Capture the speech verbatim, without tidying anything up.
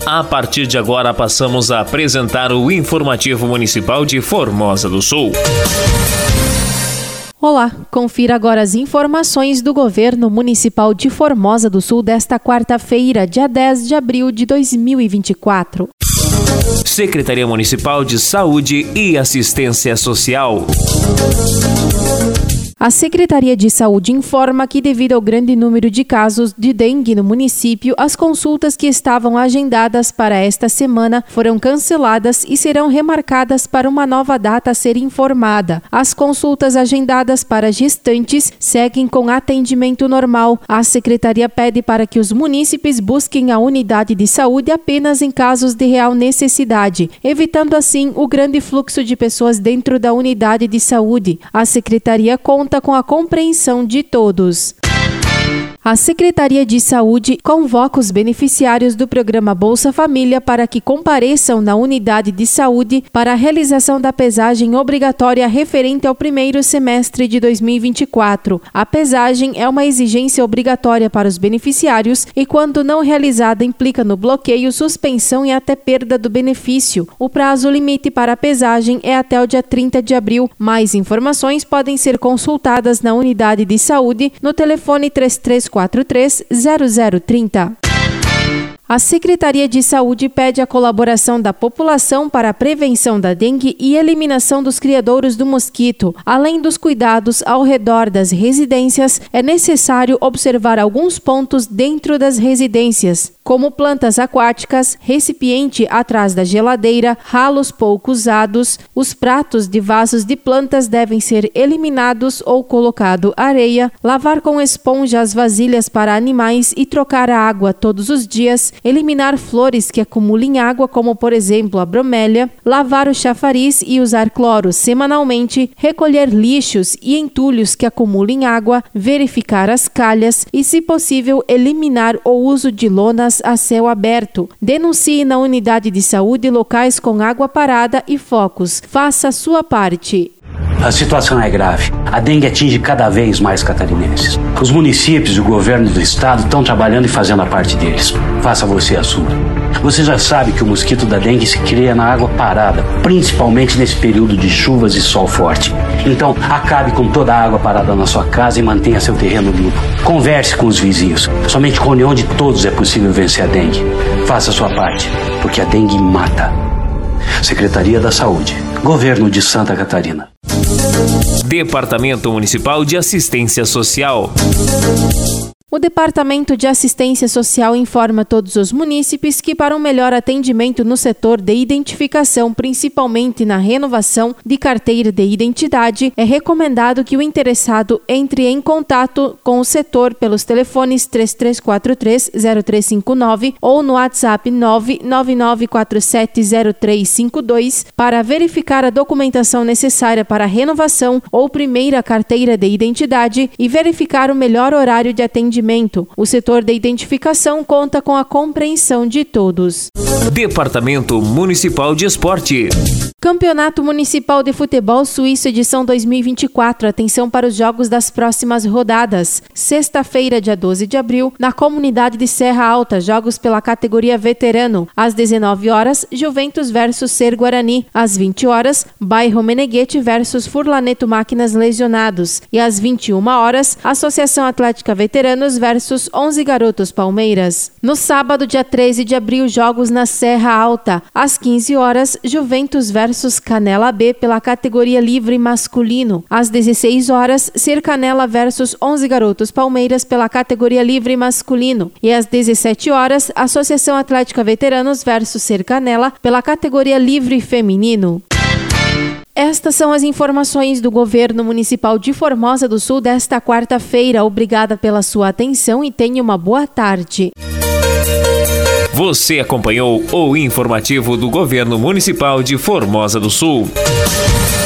A partir de agora passamos a apresentar o Informativo Municipal de Formosa do Sul. Olá, confira agora as informações do Governo Municipal de Formosa do Sul desta quarta-feira, dia dez de abril de dois mil e vinte e quatro. Secretaria Municipal de Saúde e Assistência Social. A Secretaria de Saúde informa que, devido ao grande número de casos de dengue no município, as consultas que estavam agendadas para esta semana foram canceladas e serão remarcadas para uma nova data a ser informada. As consultas agendadas para gestantes seguem com atendimento normal. A Secretaria pede para que os munícipes busquem a unidade de saúde apenas em casos de real necessidade, evitando assim o grande fluxo de pessoas dentro da unidade de saúde. A Secretaria conta com a compreensão de todos. A Secretaria de Saúde convoca os beneficiários do programa Bolsa Família para que compareçam na unidade de saúde para a realização da pesagem obrigatória referente ao primeiro semestre de dois mil e vinte e quatro. A pesagem é uma exigência obrigatória para os beneficiários e, quando não realizada, implica no bloqueio, suspensão e até perda do benefício. O prazo limite para a pesagem é até o dia trinta de abril. Mais informações podem ser consultadas na unidade de saúde no telefone três três quatro três zero zero três zero. A Secretaria de Saúde pede a colaboração da população para a prevenção da dengue e eliminação dos criadouros do mosquito. Além dos cuidados ao redor das residências, é necessário observar alguns pontos dentro das residências, como plantas aquáticas, recipiente atrás da geladeira, ralos pouco usados. Os pratos de vasos de plantas devem ser eliminados ou colocado areia, lavar com esponja as vasilhas para animais e trocar a água todos os dias, eliminar flores que acumulem água, como por exemplo a bromélia, lavar o chafariz e usar cloro semanalmente, recolher lixos e entulhos que acumulem água, verificar as calhas e, se possível, eliminar o uso de lonas a céu aberto. Denuncie na unidade de saúde locais com água parada e focos. Faça a sua parte. A situação é grave. A dengue atinge cada vez mais catarinenses. Os municípios e o governo do estado estão trabalhando e fazendo a parte deles. Faça você a sua. Você já sabe que o mosquito da dengue se cria na água parada, principalmente nesse período de chuvas e sol forte. Então, acabe com toda a água parada na sua casa e mantenha seu terreno limpo. Converse com os vizinhos. Somente com a união de todos é possível vencer a dengue. Faça a sua parte, porque a dengue mata. Secretaria da Saúde, Governo de Santa Catarina. Departamento Municipal de Assistência Social. O Departamento de Assistência Social informa todos os munícipes que, para um melhor atendimento no setor de identificação, principalmente na renovação de carteira de identidade, é recomendado que o interessado entre em contato com o setor pelos telefones três três quatro três zero três cinco nove ou no WhatsApp nove nove nove quatro sete zero três cinco dois para verificar a documentação necessária para a renovação ou primeira carteira de identidade e verificar o melhor horário de atendimento. O setor de identificação conta com a compreensão de todos. Departamento Municipal de Esporte. Campeonato Municipal de Futebol Suíço, edição dois mil e vinte e quatro. Atenção para os jogos das próximas rodadas. Sexta-feira, dia doze de abril, na comunidade de Serra Alta, jogos pela categoria veterano. Às dezenove horas, Juventus versus Ser Guarani. Às vinte horas, Bairro Meneghete versus Furlaneto Máquinas Lesionados. E às vinte e uma horas, Associação Atlética Veteranos versus onze Garotos Palmeiras. No sábado, dia treze de abril, jogos na Serra Alta. Às quinze horas, Juventus versus Canela B pela categoria livre masculino. Às dezesseis horas, Ser Canela versus onze Garotos Palmeiras pela categoria livre masculino. E às dezessete horas, Associação Atlética Veteranos versus Ser Canela pela categoria livre feminino. Estas são as informações do Governo Municipal de Formosa do Sul desta quarta-feira. Obrigada pela sua atenção e tenha uma boa tarde. Você acompanhou o informativo do Governo Municipal de Formosa do Sul.